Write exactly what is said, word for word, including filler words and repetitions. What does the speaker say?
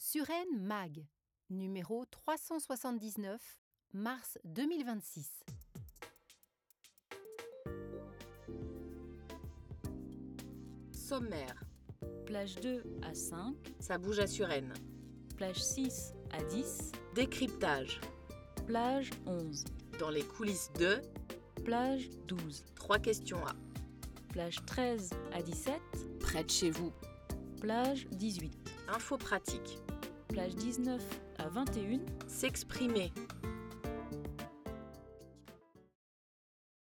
Suresnes Mag, numéro trois cent soixante-dix-neuf, mars deux mille vingt-six. Sommaire. Plage deux à cinq, Ça bouge à Suresnes. plage six à dix, Décryptage. plage onze, Dans les coulisses de plage douze, Trois questions à plage treize à dix-sept, Près de chez vous. plage dix-huit, Info pratique. plage dix-neuf à vingt et une, S'exprimer.